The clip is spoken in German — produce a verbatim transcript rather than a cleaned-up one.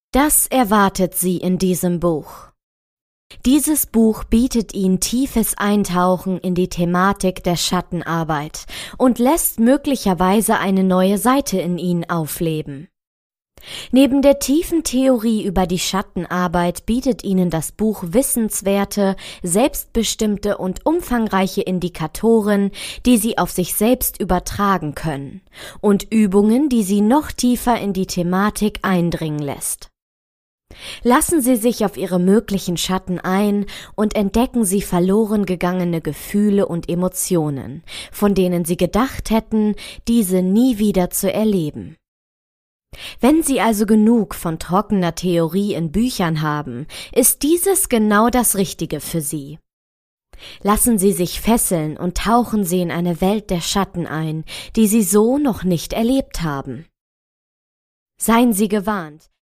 Das erwartet Sie in diesem Buch. Dieses Buch bietet Ihnen tiefes Eintauchen in die Thematik der Schattenarbeit und lässt möglicherweise eine neue Seite in Ihnen aufleben. Neben der tiefen Theorie über die Schattenarbeit bietet Ihnen das Buch wissenswerte, selbstbestimmte und umfangreiche Indikatoren, die Sie auf sich selbst übertragen können, und Übungen, die Sie noch tiefer in die Thematik eindringen lässt. Lassen Sie sich auf Ihre möglichen Schatten ein und entdecken Sie verloren gegangene Gefühle und Emotionen, von denen Sie gedacht hätten, diese nie wieder zu erleben. Wenn Sie also genug von trockener Theorie in Büchern haben, ist dieses genau das Richtige für Sie. Lassen Sie sich fesseln und tauchen Sie in eine Welt der Schatten ein, die Sie so noch nicht erlebt haben. Seien Sie gewarnt.